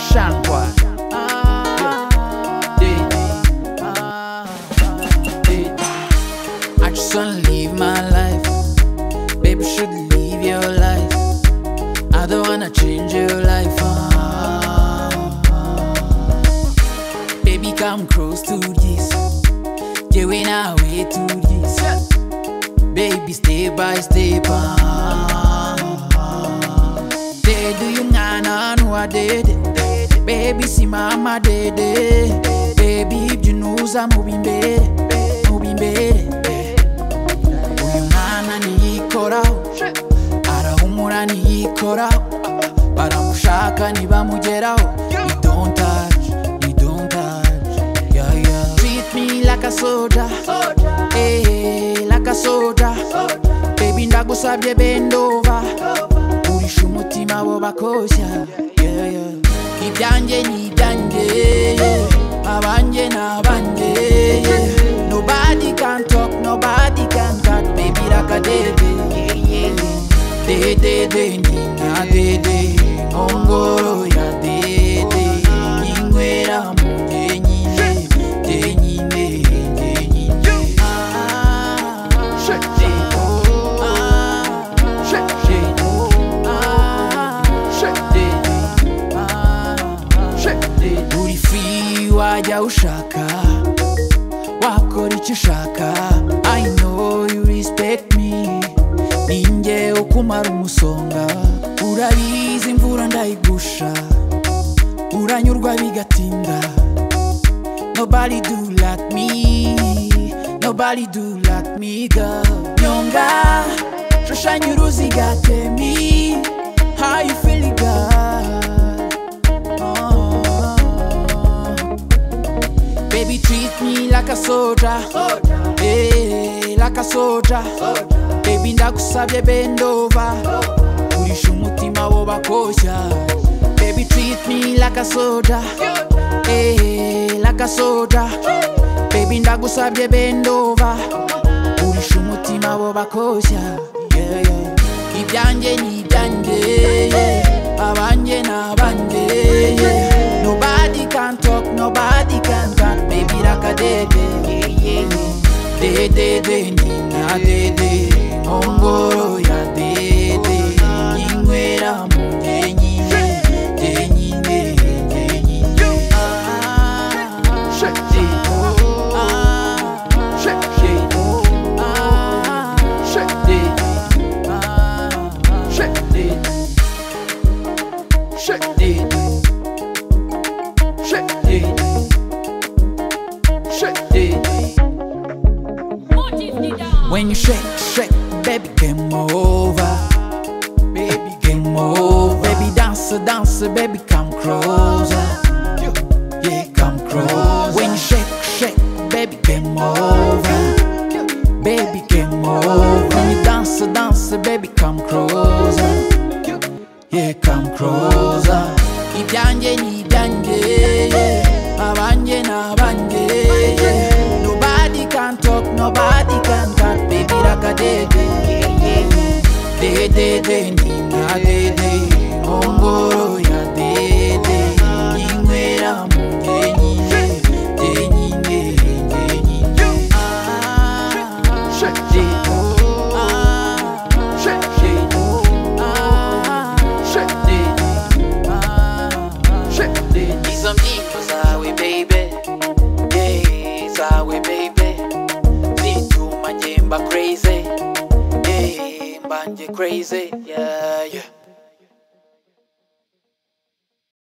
Shanghai. I just wanna live my life. Baby, should live your life. I don't wanna change your life. Baby, come close to this. Yeah, we now way to this. Baby, step by step. They do you ngana no I did. Baby, see mama did. Baby, if you know I'm moving bed. Uyu mwana niyikoraho, arahumura niyikoraho, baramushaka ntibamugeraho. You don't touch, yeah, yeah. Treat me like a soda, eh, like a soda. Baby, ndagusabye bend over, urisha umutima bo bakosha, yeah, yeah. Ibyanjye ni ibyanjye, abanje n'abanje, yeah. Nobody can talk, nobody can cut, baby, like a dede, dede, nina dede, ongoro ya dede, ingwera muje nyine, nyine. Uri free wajya ushaka, wakora icyo ushaka. I know you respect me, ninjye ukumara umusonga. Urabizi imvura ndayigusha, uranyurwa bigatinda. Nobody do like me, nobody do like me, girl. Nyonga, shushanya uruziga, tell me how you feel, girl. Baby, treat me like a soldier, eh, like a soldier. Baby, ndagusabye bend over, urisha umutima wo bakosha. Baby, treat me like a soldier, eh, like a soldier. Baby, ndagusabye bend over, urisha umutima wo bakosha, yeah, yeah. Ibyanjye ni ibyanjye, yeah. Abanje n'abanje, yeah. Nobody can talk, nobody can cut, baby, like a dede, dede, nina dede, ongoro ya dede, ingwera muje nyine, nyine. When you shake, shake, baby, game over. Baby, game over. Baby, dance, dance, baby, come closer. Yeah, come closer. When you shake, shake, baby, game over. Baby, game over. When you dance, dance, baby, come closer. Yeah, come closer. Ibyanjye ni ibyanjye, yeah. Abanje n'abanje, yeah. Nobody can talk, nobody can cut, baby, like a dede, dede, nina dede, ongoro ya dede, ingwera muje nyine, nyine. Izo mbyino zawe, baby, yeah, zawe, baby, zituma njye mba crazy, yeah, mba njye crazy, yeah, yeah.